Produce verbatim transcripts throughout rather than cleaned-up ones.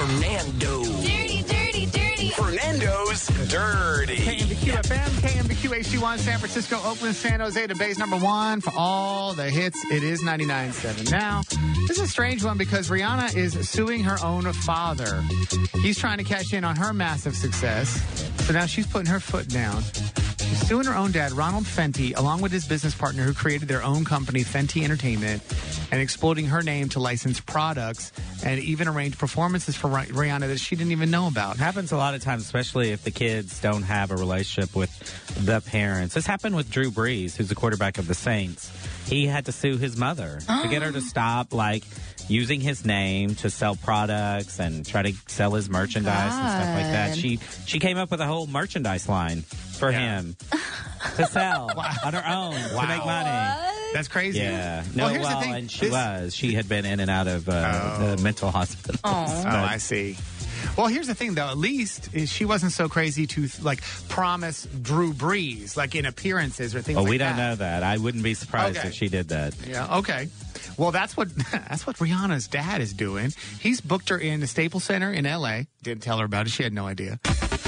Fernando. Dirty, dirty, dirty. Fernando's Dirty. K M B Q F M, K M B Q H D one, San Francisco, Oakland, San Jose, the Bay's number one for all the hits. It is ninety-nine point seven. Now, this is a strange one because Rihanna is suing her own father. He's trying to cash in on her massive success. So now she's putting her foot down. She's suing her own dad, Ronald Fenty, along with his business partner who created their own company, Fenty Entertainment, and exploiting her name to license products and even arrange performances for Rihanna that she didn't even know about. It happens a lot of times, especially if the kids don't have a relationship with the parents. This happened with Drew Brees, who's the quarterback of the Saints. He had to sue his mother oh. to get her to stop, like, using his name to sell products and try to sell his merchandise God. and stuff like that. She she came up with a whole merchandise line for yeah. him to sell wow. on her own wow. to make money. What? That's crazy. Yeah. No, well, well thing, and she this... was. She had been in and out of uh, oh. the mental hospital. Oh. oh, I see. Well, here's the thing, though. At least is she wasn't so crazy to, like, promise Drew Brees, like, in appearances or things well, like that. Well, we don't know that. I wouldn't be surprised okay. if she did that. Yeah, okay. Well, that's what that's what Rihanna's dad is doing. He's booked her in the Staples Center in L A. Didn't tell her about it. She had no idea.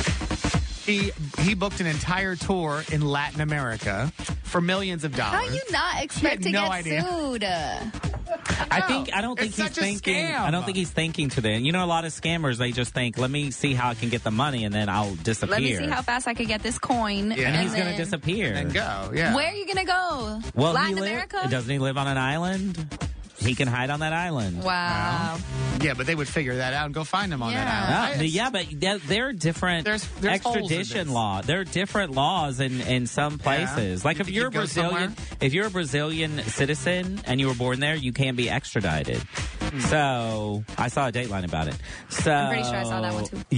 He, he booked an entire tour in Latin America for millions of dollars. How do you not expect to no get idea. sued? I think I don't think it's he's such a thinking. scam. I don't think he's thinking to them. You know, a lot of scammers, they just think, "Let me see how I can get the money, and then I'll disappear." Let me see how fast I can get this coin. Yeah. And, and he's going to disappear and go. Yeah. Where are you going to go? Well, Latin he li- America? Doesn't he live on an island? He can hide on that island. Wow. Yeah, but they would figure that out and go find him on Yeah. that No, island. but yeah, but there- there are different There's- there's holes in extradition this. law. There are different laws in, in some places. Like You if think you're you'd go Brazilian, somewhere? if you're a Brazilian citizen and you were born there, you can't be extradited. So I saw a Dateline about it. So I'm pretty sure I saw that one too.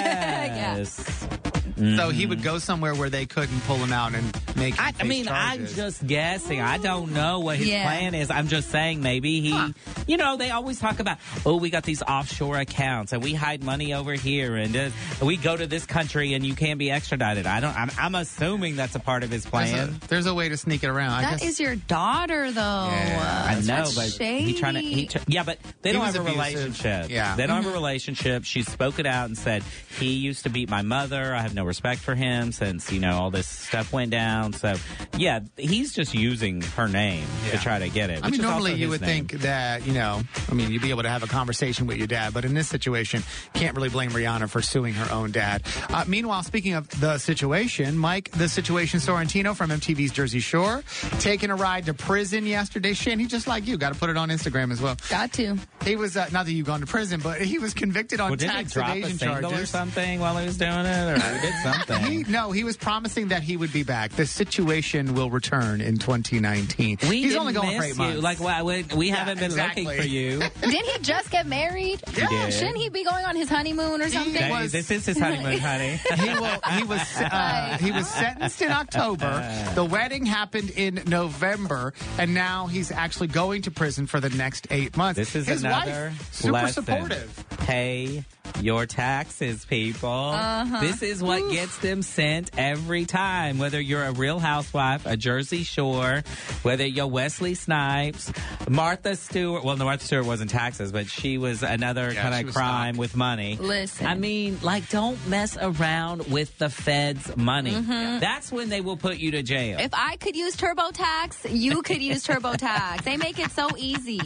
Yes. So he would go somewhere where they couldn't pull him out and make him I, I face mean, charges. I'm just guessing. I don't know what his Yeah. plan is. I'm just saying maybe he, Huh. you know, they always talk about, oh, we got these offshore accounts and we hide money over here and uh, we go to this country and you can't be extradited. I don't, I'm, I'm assuming that's a part of his There's plan. a, there's a way to sneak it around. I That guess. is your daughter, though. Yeah, I know, That's but shady. he trying to, he tr- yeah, but they He don't was have a abusive. relationship. Yeah. They don't have a relationship. She spoke it out and said, he used to beat my mother. I have no respect for him since, you know, all this stuff went down. So, yeah, he's just using her name Yeah. to try to get it. I which mean, is normally also you his would name. think that, you know, I mean, you'd be able to have a conversation with your dad, but in this situation, can't really blame Rihanna for suing her own dad. Uh, meanwhile, speaking of the situation, Mike, the Situation Sorrentino from M T V's Jersey Shore, taking a ride to prison yesterday. Shan, he just like you, got to put it on Instagram as well. Got to. He was, uh, not that you've gone to prison, but he was convicted on Well, did he tax drop a evasion single charges. or something while he was doing it, or he did something? He, no, he was promising that he would be back. The Situation will return in twenty nineteen. We He's didn't only going for miss eight you. months. Like, well, we, we Yeah, haven't been exactly. looking for you. Didn't he just get married? He did. Shouldn't he be going on his honeymoon or something? He Hey, was- this is his honeymoon, honey. he, will, he was uh, he was sentenced in October. The wedding happened in November, and now he's actually going to prison for the next eight months. This is His another wife, super lesson. supportive. Pay your taxes, people. Uh-huh. This is what Oof. gets them sent every time. Whether you're a Real Housewife, a Jersey Shore, whether you're Wesley Snipes, Martha Stewart. Well, no, Martha Stewart wasn't taxes, but she was another Yeah, kind she of was crime stock. with money. Listen. I mean, like, don't mess around with the Fed's money. Mm-hmm. That's when they will put you to jail. If I could use TurboTax, you could use TurboTax. They make it so easy.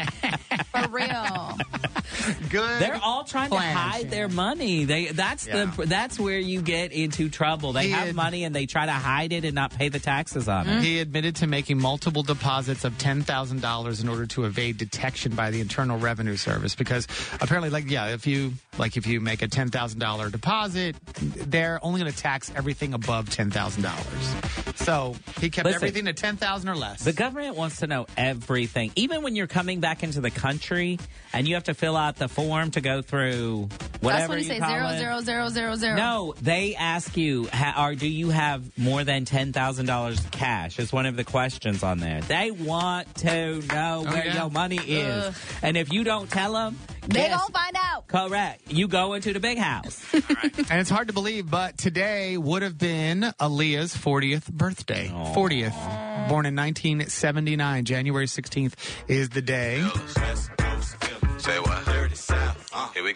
For real. Good. They're all trying plan, to hide Shan. their money. They that's Yeah. the that's where you get into trouble. They He have had- money and they try to hide it and not pay the taxes on it. He admitted to making multiple deposits of ten thousand dollars in order to evade detection by the Internal Revenue Service. Because apparently, like, yeah, if you like if you make a ten thousand dollars deposit, they're only going to tax everything above ten thousand dollars. So he kept Listen, everything to ten thousand dollars or less. The government wants to know everything. Even when you're coming back into the country and you have to fill out the form to go through whatever That's when you you say call zero, it. zero, zero, zero, zero. No, they ask you, ha, or do you have more than ten thousand dollars cash? Is one of the questions on there. They want to know where yeah? your money is. Ugh. And if you don't tell them, They guess- gonna find out. Correct. You go into the big house. And it's hard to believe, but today would have been Aaliyah's fortieth birthday. Aw. fortieth. Born in nineteen seventy-nine. January sixteenth is the day. Say what? Dirty South. Uh, here we go.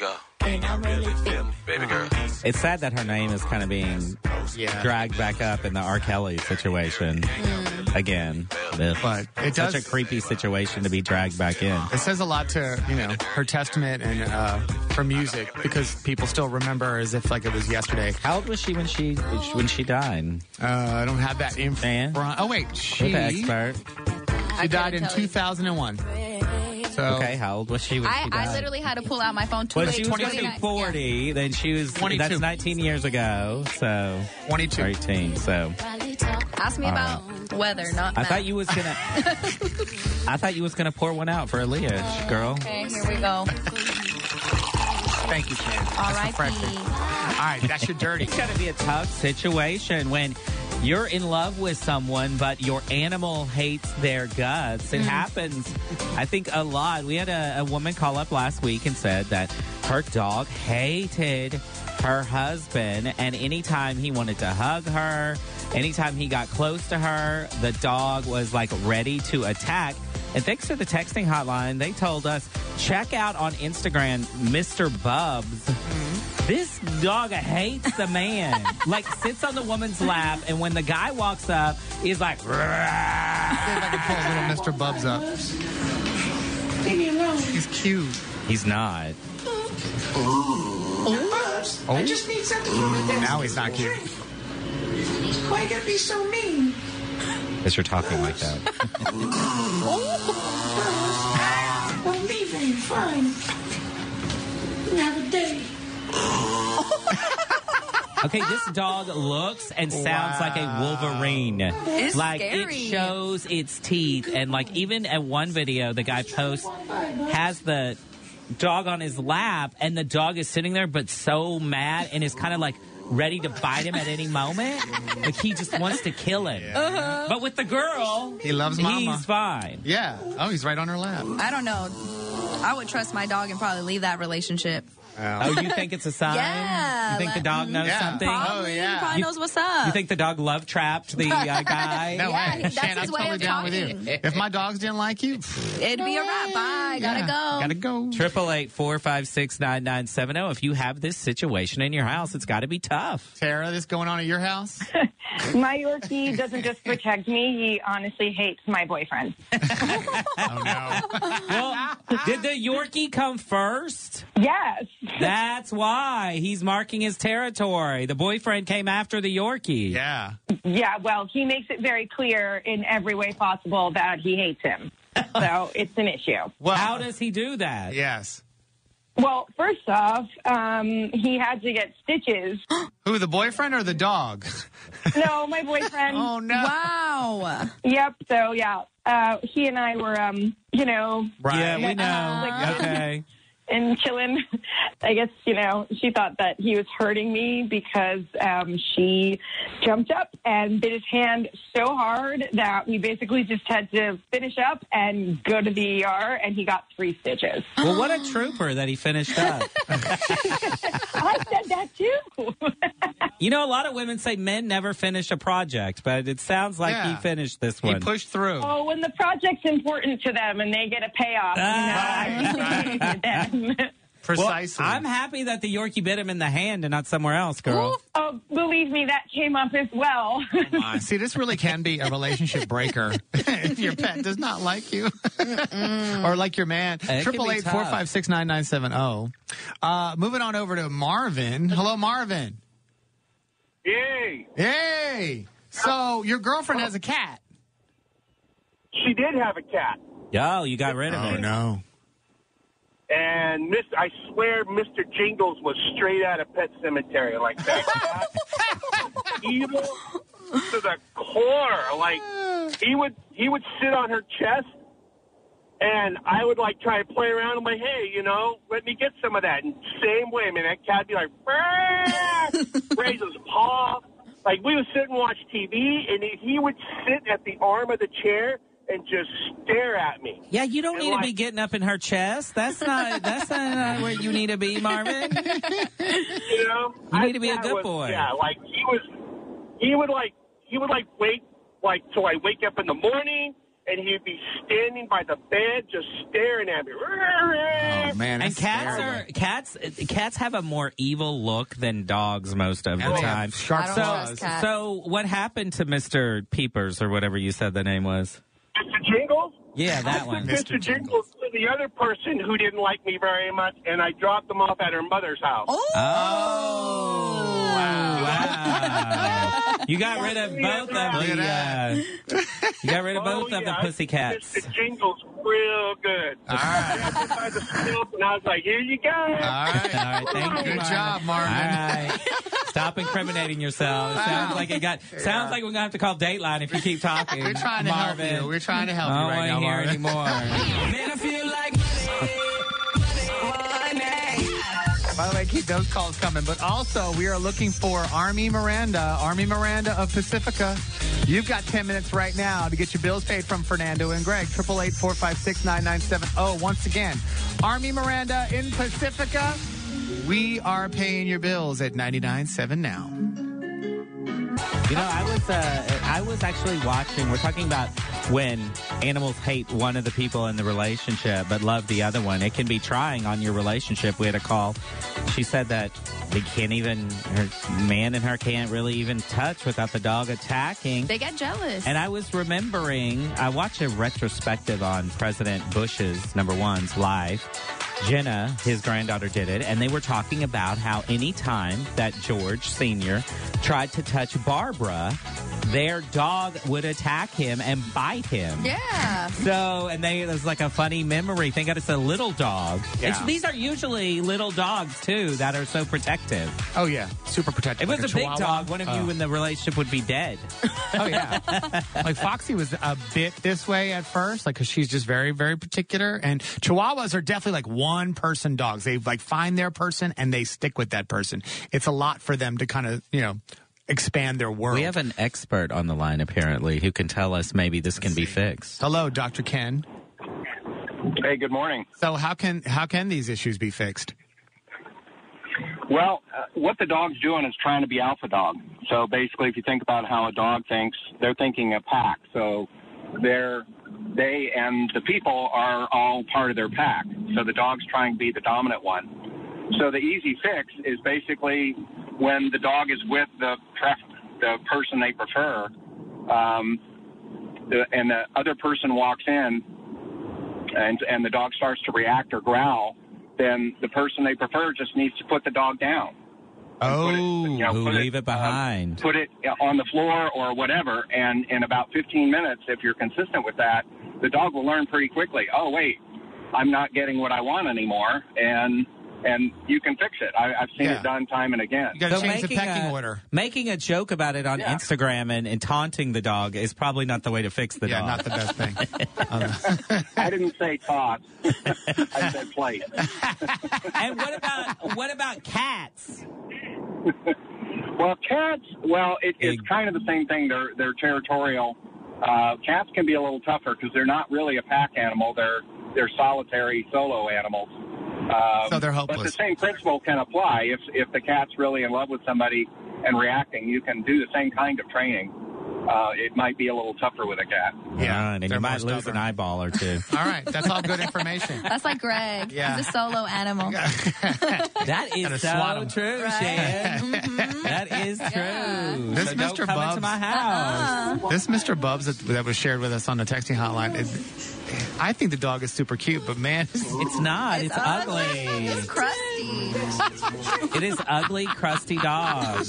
Baby girl. It's sad that her name is kind of being Yeah. dragged back up in the R. Kelly situation again. Ugh. But it does. Such a creepy situation to be dragged back in. It says a lot to, you know, her testament and uh, her music because people still remember her as if like it was yesterday. How old was she when she when she died? Uh, I don't have that in Man. front. Oh, wait. She, With the expert. she died in couldn't tell you. two thousand one. So, Okay, how old was she when I, she died? I literally had to pull out my phone. When she was twenty-two. twenty-two, forty, then she was, twenty-two. that's nineteen years ago, so, twenty-two. or eighteen, so. Ask me about weather, not I math. thought you was gonna, I thought you was gonna pour one out for Aaliyah, girl. Okay, here we go. Thank you, Shan. All That's right, refreshing. All right, that's your dirty. It's gotta be a tough situation when you're in love with someone, but your animal hates their guts. It happens, I think, a lot. We had a, a woman call up last week and said that her dog hated her husband, and anytime he wanted to hug her, anytime he got close to her, the dog was like ready to attack. And thanks to the texting hotline, they told us, check out on Instagram, Mister Bubs. This dog hates the man. Like, sits on the woman's lap, and when the guy walks up, he's like, See if I can pull little Mister Bubs up. Leave me alone. He's cute. he's not. Bubs, I just need something from the desk. Now he's not cute. Why you gotta be so mean? Because you're talking like that. Well, leave him. Fine. You have a day. Okay, this dog looks and sounds like a Wolverine. It's like scary. it shows its teeth, and like even at one video, the guy posts has the dog on his lap, and the dog is sitting there, but so mad and is kind of like ready to bite him at any moment. Like he just wants to kill him. Uh-huh. But with the girl, He loves mama. he's fine. Yeah. Oh, he's right on her lap. I don't know. I would trust my dog and probably leave that relationship. Oh, you think it's a sign? Yeah, You think the like- dog knows Yeah. something? Probably, Oh, yeah. He probably You- knows what's up. You think the dog love trapped the uh, guy? No Yeah, way. that's Shan, his I'm way totally of down with you. talking. If my dogs didn't like you, It'd be a wrap. Bye. Gotta yeah, go. Gotta go. Triple eight four five six nine nine seven zero. If you have this situation in your house, it's got to be tough. Tara, this going on at your house? My Yorkie doesn't just protect me, he honestly hates my boyfriend. Oh, no. Well, did the Yorkie come first? Yes. That's why he's marking his territory. The boyfriend came after the Yorkie. Yeah. Yeah, well, he makes it very clear in every way possible that he hates him. So it's an issue. Well, How does he do that? Yes. Well, first off, um, he had to get stitches. Who, the boyfriend or the dog? No, my boyfriend. Oh, no. Wow. Yep, so yeah. Uh, he and I were, um, you know, Right. Yeah, we know. Uh, Okay. and chilling. I guess, you know, she thought that he was hurting me because um, she jumped up and bit his hand so hard that we basically just had to finish up and go to the E R, and he got three stitches. Well, what a trooper that he finished up. I said that too. You know, a lot of women say men never finish a project, but it sounds like Yeah. he finished this He one. pushed through. Oh, when the project's important to them and they get a payoff, you know, I appreciate it then. Well, Precisely. I'm happy that the Yorkie bit him in the hand and not somewhere else, girl. Oh, believe me, that came up as well. Uh, See, this really can be a relationship breaker if your pet does not like you or like your man. can Triple be eight four five six nine nine seven zero. Uh, moving on over to Marvin. Hello, Marvin. Yay! Hey. So your girlfriend has a cat. She did have a cat. Yo, you got rid of Oh it. no. And Miss, I swear Mister Jingles was straight out of Pet Cemetery. Like that cat. Evil to the core. Like, he would he would sit on her chest, and I would, like, try to play around. I'm like, hey, you know, let me get some of that. And same way, man, that cat would be like, raise his paw. Like, we would sit and watch T V, and he, he would sit at the arm of the chair and just stare at me. Yeah, you don't And need to like- be getting up in her chest. That's not that's not where you need to be, Marvin. You know, You need to be a that good was- boy. Yeah, like he was, he would like, he would like wait, like till I wake up in the morning, and he'd be standing by the bed just staring at me. Oh, man. And that's cats terrible. are cats. Cats have a more evil look than dogs most of And the they have time. sharp I don't So, trust cats. so what happened to Mister Peepers or whatever you said the name was? Mister Jingles? Yeah, that one. Mister Jingles was the other person who didn't like me very much, and I dropped them off at her mother's house. Oh, Oh, wow. You got rid of both of Look the. at Uh, you got rid of both Oh, of the yeah, pussycats. Mister Jingles real good. All right. I sat by the stove, and I was like, here you go. All right. All right, thank you. Good Marvin. job, Marvin. All right. Stop incriminating yourself. It sounds like it got. Sounds like we're gonna have to call Dateline if you keep talking. We're trying to Marvin. help you. We're trying to help I you don't right now, want to hear Marvin. anymore. Man, I feel like money, money. By the way, keep those calls coming. But also, we are looking for Army Miranda, Army Miranda of Pacifica. You've got ten minutes right now to get your bills paid from Fernando and Greg. eight eight eight, four five six, nine nine seven zero. Once again, Army Miranda in Pacifica. We are paying your bills at ninety-nine point seven now. You know, I was uh, I was actually watching. We're talking about when animals hate one of the people in the relationship but love the other one. It can be trying on your relationship. We had a call. She said that they can't even, her man and her can't really even touch without the dog attacking. they get jealous. And I was remembering, I watched a retrospective on President Bush's number one's life. Jenna, his granddaughter, did it, and they were talking about how any time that George Senior tried to touch Barbara, their dog would attack him and bite him. yeah. So, and they, it was like a funny memory. Thank God it's a little dog. Yeah. It's, these are usually little dogs, too, that are so protective. Oh, yeah. Super protective. If it Like was a big Chihuahua. dog, one of you Oh. in the relationship would be dead. Oh, yeah. Like, Foxy was a bit this way at first, like, because she's just very, very particular. And Chihuahuas are definitely like one person dogs. They like find their person and they stick with that person. It's a lot for them to kind of, you know, expand their world. We have an expert on the line, apparently, who can tell us maybe this can be fixed. Hello, Doctor Ken. Hey, good morning. So how can how can these issues be fixed? Well, uh, what the dog's doing is trying to be alpha dog. So basically, if you think about how a dog thinks, they're thinking a pack. So they're, they and the people are all part of their pack. So the dog's trying to be the dominant one. So the easy fix is basically when the dog is with the pref- the person they prefer, um, the, and the other person walks in, and and the dog starts to react or growl, then the person they prefer just needs to put the dog down. Oh, Put it, you know, Who put leave it behind. Um, put it on the floor or whatever, and in about fifteen minutes, if you're consistent with that, the dog will learn pretty quickly. Oh, wait, I'm not getting what I want anymore, and and you can fix it. I, I've seen Yeah. it done time and again. you got to So change the making pecking a, order. Making a joke about it on Yeah. Instagram and, and taunting the dog is probably not the way to fix the Yeah, dog. not the best thing. I didn't say toss. I said play. And what about what about cats? Well, cats, well, it, it's Big. kind of the same thing. They're they're territorial. Uh, cats can be a little tougher because they're not really a pack animal. They're they're solitary solo animals. Um, So they're But the helpless. same principle can apply. If if the cat's really in love with somebody and reacting, you can do the same kind of training. Uh, it might be a little tougher with a cat. Yeah, and they're you might more lose stubborn. an eyeball or two. All right, that's all good information. That's like Greg. Yeah. He's a solo animal. That Gotta is swat so 'em. true, Right. Shan. Mhm. That is true. Yeah. This so Mister don't come Bubs- into my house. Uh, This Mister Bubs that, that was shared with us on the texting hotline, it, I think the dog is super cute, but man, It's not. It's, ugly. It's crusty. It is ugly, crusty dog.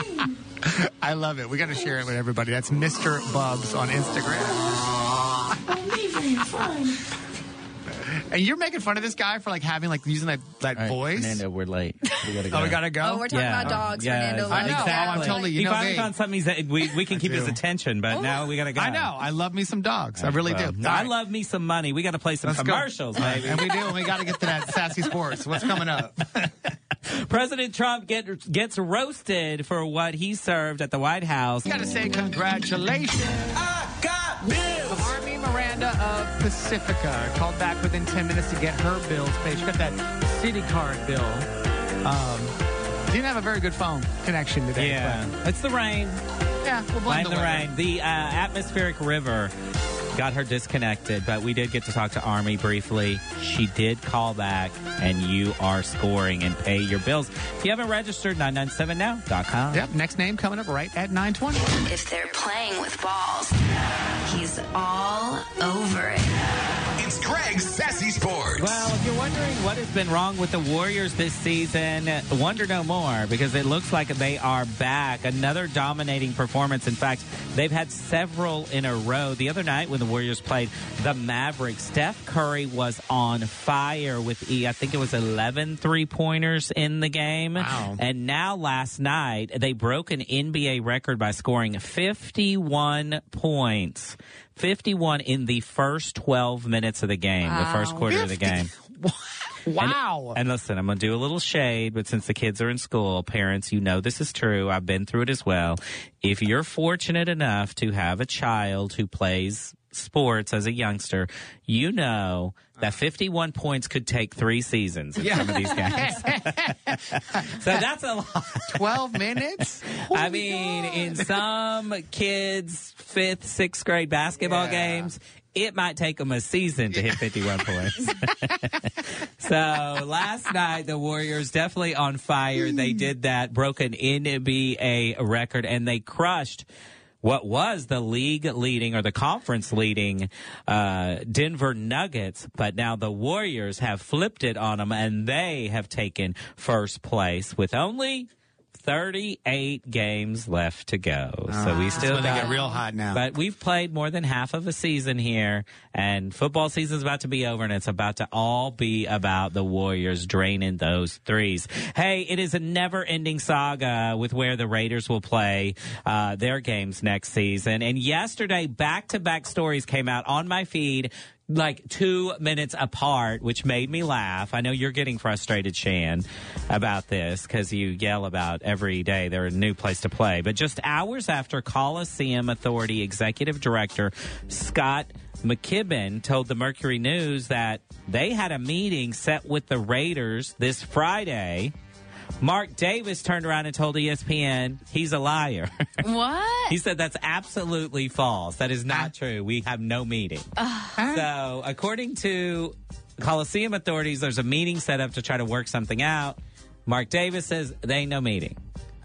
I love it. We got to share it with everybody. That's Mister Bubs on Instagram. Believe in fun. And you're making fun of this guy for like having like using that, that All right, voice. Fernando, we're late. We gotta go. Oh, we gotta go. Oh, we're talking Yeah. about dogs, Yeah, Fernando. I know. Let it I'm go. totally- you he know finally me. found something he's, we, we can keep I his do. attention, but now we gotta go. I know. I love me some dogs. I really Well, do. I All right. love me some money. We got to play some Let's go. commercials, baby. And we do. And we got to get to that sassy sports. What's coming up? President Trump get, gets roasted for what he served at the White House. Got to say congratulations. I got bills. Army Miranda of Pacifica called back within ten minutes to get her bills paid. She got that city card bill. Um, didn't have a very good phone connection today. Yeah, it's the rain. But yeah, we'll blame Blame the, the weather. rain. The uh, atmospheric river got her disconnected, but we did get to talk to Army briefly. She did call back, and you are scoring and pay your bills. If you haven't registered, nine nine seven now dot com. Yep, next name coming up right at nine twenty. If they're playing with balls, he's all over it. It's Greg's Sassy Sports. Well, if you're wondering what has been wrong with the Warriors this season, wonder no more, because it looks like they are back. Another dominating performance. In fact, they've had several in a row. The other night when the Warriors played the Mavericks, Steph Curry was on fire with, I think it was eleven three-pointers in the game. Wow. And now last night, they broke an N B A record by scoring fifty-one points. fifty-one in the first twelve minutes of the game, Wow. the first quarter of the game. Wow. And, and listen, I'm going to do a little shade, but since the kids are in school, parents, you know this is true. I've been through it as well. If you're fortunate enough to have a child who plays sports as a youngster, you know that fifty-one points could take three seasons in Yeah. some of these games. So that's a lot. twelve minutes? I mean, in some kids' fifth, sixth grade basketball Yeah. games, it might take them a season to hit fifty-one points. So last night, the Warriors definitely on fire. They did that, broke an N B A record, and they crushed what was the league leading or the conference leading uh, Denver Nuggets. But now the Warriors have flipped it on them, and they have taken first place with only thirty-eight games left to go. So we still It's gonna got get real hot now. But we've played more than half of a season here, and football season's about to be over, and it's about to all be about the Warriors draining those threes. Hey, it is a never-ending saga with where the Raiders will play uh, their games next season. And yesterday, back-to-back stories came out on my feed, like two minutes apart, which made me laugh. I know you're getting frustrated, Shan, about this because you yell about every day they're a new place to play. But just hours after Coliseum Authority Executive Director Scott McKibben told the Mercury News that they had a meeting set with the Raiders this Friday, Mark Davis turned around and told E S P N he's a liar. What? He said that's absolutely false. That is not true. We have no meeting. So, according to Coliseum authorities, there's a meeting set up to try to work something out. Mark Davis says they ain't no meeting.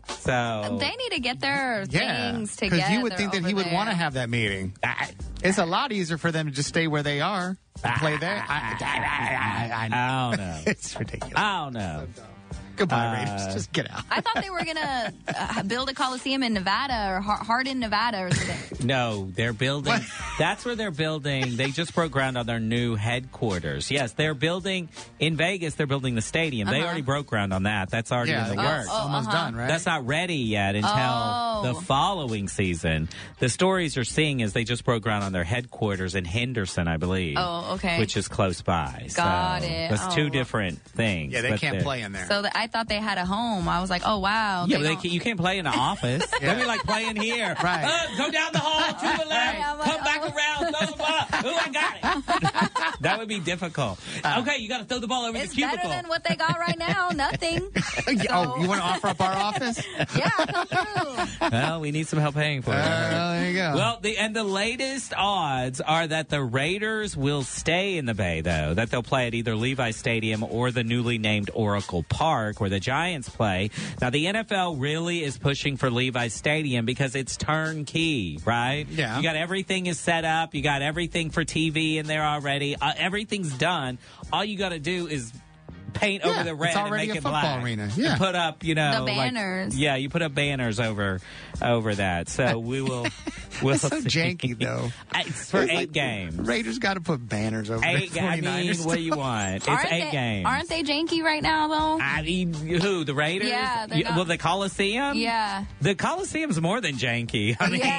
So They need to get their Yeah, things together. because you would think that he over would there. want to have that meeting. It's a lot easier for them to just stay where they are and play there. I, I, I, I, I don't know. It's ridiculous. I don't know. Goodbye, Uh, Raiders. Just get out. I thought they were going to uh, build a Coliseum in Nevada or Har- Hardin, Nevada or something. No, they're building. What? That's where they're building. They just broke ground on their new headquarters. Yes, they're building in Vegas. They're building the stadium. They Uh-huh. already broke ground on that. That's already Yeah, in the it's works. Oh, almost uh-huh. done, right? That's not ready yet until Oh. the following season. The stories you're seeing is they just broke ground on their headquarters in Henderson, I believe. Oh, okay. Which is close by. Got so it. That's two Oh. different things. yeah, they but can't they're- play in there. So that I thought they had a home. I was like, oh, wow. Yeah, but they don't- can, you can't play in the office. That'd be like playing here. Right. Uh, go down the hall to the left, Right, I'm like, come back oh. around, throw the ball. Ooh, I got it. That would be difficult. Okay, you got to throw the ball over It's the cubicle. better than what they got right now. Nothing. Oh, you want to offer up our office? Yeah, come through. Well, we need some help paying for it. Uh, there you go. Well, the and the latest odds are that the Raiders will stay in the Bay, though, that they'll play at either Levi Stadium or the newly named Oracle Park, where the Giants play. Now, the N F L really is pushing for Levi Stadium because it's turnkey, right? Yeah. You got everything is set up. You got everything for T V in there already. Uh, everything's done. All you got to do is paint Yeah, over the red it's and already make a it football black. arena. Yeah. And put up, you know, The like- banners. yeah, you put up banners over over that. So we will. We'll It's so see. janky, though. It's for It's eight like games. Raiders got to put banners over Eight. the ga- I mean, 49ers. what do you want? It's aren't eight they, games. Aren't they janky right now, though? I mean, who? The Raiders? Yeah, they're You- not- well, the Coliseum. Yeah. The Coliseum's more than janky. I mean,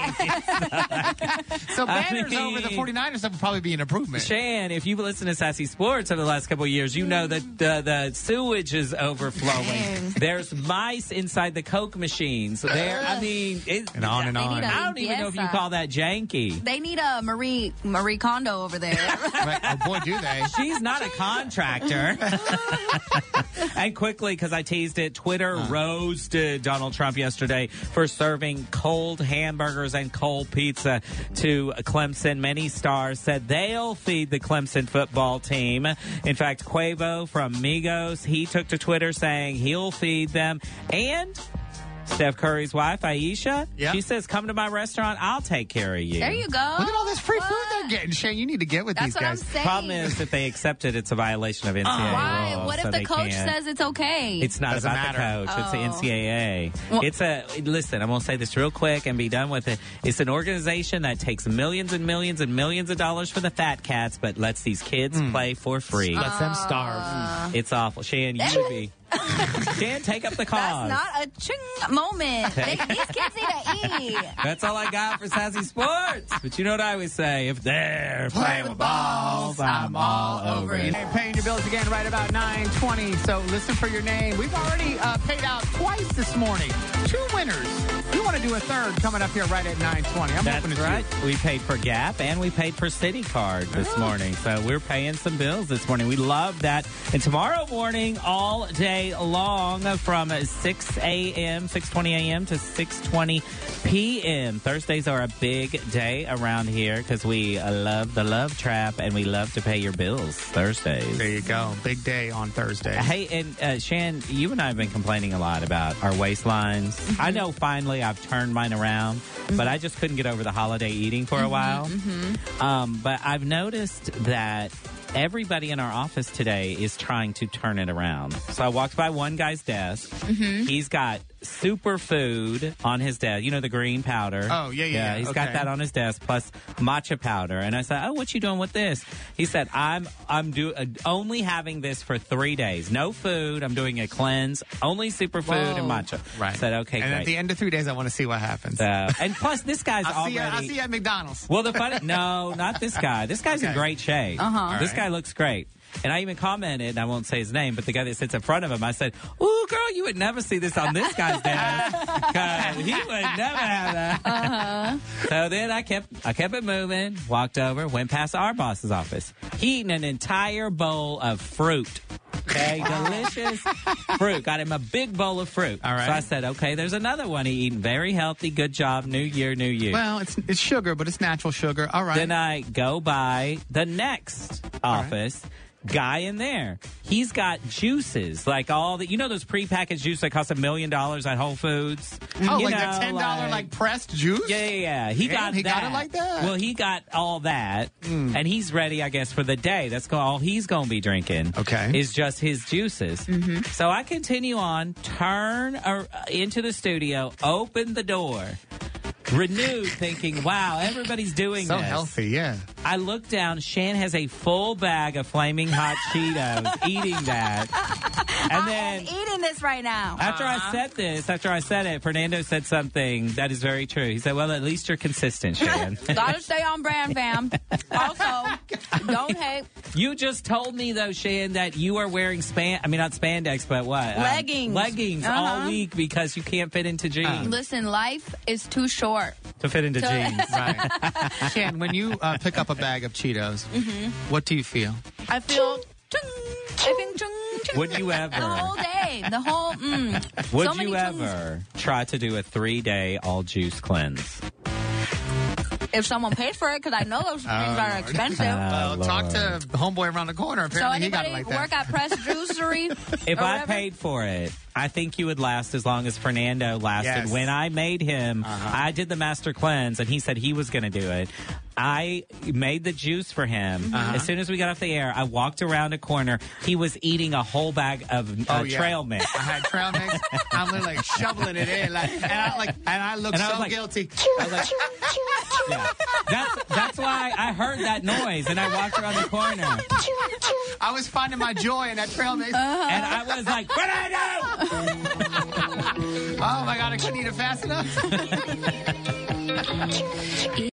Yeah. So I banners mean- over the 49ers that would probably be an improvement. Shan, if you've listened to Sassy Sports over the last couple of years, you know that the, the sewage is overflowing. Dang. There's mice inside the Coke machines. There, I mean, it, And on and They on. need a I don't even know if limpieza. you call that janky? They need a Marie Marie Kondo over there. Right. Oh, boy, do they. She's not a contractor. And quickly, because I teased it, Twitter uh. roasted Donald Trump yesterday for serving cold hamburgers and cold pizza to Clemson. Many stars said they'll feed the Clemson football team. In fact, Quavo from Migos, he took to Twitter saying he'll feed them. And Steph Curry's wife, Aisha, yep. she says, come to my restaurant, I'll take care of you. There you go. Look at all this free what? food they're getting, Shane. You need to get with That's these what guys. I'm saying. Problem is, if they accept it, it's a violation of N C A A uh, Why? rules. What if so the coach can't. says it's okay? It's not Doesn't about matter. the coach. Oh. It's the N C A A. Well, it's a, listen, I'm going to say this real quick and be done with it. It's an organization that takes millions and millions and millions of dollars for the fat cats, but lets these kids mm. play for free. Let them starve. Uh, It's awful. Shan, you would be... Shan, take up the cause. That's not a ching moment. They, these kids need to eat. That's all I got for Sassy Sports. But you know what I always say? If they're playing with balls, I'm all over it. Hey, paying your bills again right about nine twenty. So listen for your name. We've already uh, paid out twice this morning. Two winners. We want to do a third coming up here right at nine twenty. I'm That's hoping to right. We paid for Gap and we paid for City Card this oh. morning. So we're paying some bills this morning. We love that. And tomorrow morning, all day long, from six a.m., six twenty a.m. to six twenty p.m. Thursdays are a big day around here because we uh, love the love trap and we love to pay your bills Thursdays. There you go. Big day on Thursday. Hey, and uh, Shan, you and I have been complaining a lot about our waistlines. Mm-hmm. I know finally I've turned mine around, mm-hmm. but I just couldn't get over the holiday eating for mm-hmm, a while. Mm-hmm. Um, but I've noticed that everybody in our office today is trying to turn it around. So I walked by one guy's desk. Mm-hmm. He's got superfood on his desk. You know, the green powder. Oh, yeah, yeah, yeah. He's okay. got that on his desk, plus matcha powder. And I said, oh, what you doing with this? He said, I'm I'm do, uh, only having this for three days. No food. I'm doing a cleanse. Only superfood and matcha. Right. I said, okay, and great. at the end of three days, I want to see what happens. Uh, and plus, this guy's I'll already... See you, I'll see you at McDonald's. Well, the funny... No, not this guy. This guy's okay. in great shape. Uh-huh. This right. guy looks great. And I even commented, and I won't say his name, but the guy that sits in front of him, I said, ooh, girl, you would never see this on this guy's desk. Because he would never have that. Uh-huh. So then I kept I kept it moving, walked over, went past our boss's office. He eating an entire bowl of fruit. Okay, delicious fruit. Got him a big bowl of fruit. All right. So I said, okay, there's another one. He eating very healthy. Good job. New year, new you. Well, it's it's sugar, but it's natural sugar. All right. Then I go by the next office. Right. Guy in there. He's got juices, like all the, you know, those prepackaged juice that cost a million dollars at Whole Foods? Oh, you like know, the ten dollars like, like pressed juice? Yeah, yeah, yeah. He Damn, got he that. got it like that. Well, he got all that, mm. and he's ready, I guess, for the day. That's all he's going to be drinking. Okay. Is just his juices. Mm-hmm. So I continue on, turn uh, into the studio, open the door. Renewed, thinking, wow, everybody's doing so this. So healthy, yeah. I look down. Shan has a full bag of Flaming Hot Cheetos, eating that. And I then am eating this right now. After uh-huh. I said this, after I said it, Fernando said something that is very true. He said, well, at least you're consistent, Shan. Gotta stay on brand, fam. Also, don't hate. You just told me, though, Shan, that you are wearing span, I mean, not spandex, but what? Leggings. Um, leggings uh-huh. all week because you can't fit into jeans. Uh, listen, life is too short. To fit into to jeans. Right. Shan, when you uh, pick up a bag of Cheetos, mm-hmm. what do you feel? I feel... Chung, I think chung, chung, Would you ever? The whole day. The whole... Mm, Would so you ever chunks. try to do a three-day all-juice cleanse? If someone pays for it, because I know those things oh, are Lord. expensive. Well, oh, talk to homeboy around the corner. Apparently, so he got anybody it like that. work at Press Juicery? If I whatever? paid for it, I think you would last as long as Fernando lasted. Yes. When I made him, uh-huh. I did the master cleanse, and he said he was going to do it. I made the juice for him. Uh-huh. As soon as we got off the air, I walked around a corner. He was eating a whole bag of uh, oh, yeah. trail mix. I had trail mix. I'm literally like shoveling it in, like, and I like, and I look and I so like, guilty. I was like, yeah. That's that's why I heard that noise, and I walked around the corner. I was finding my joy in that trail mix, uh-huh. and I was like, "What I do?" Oh my God, I couldn't eat it fast enough.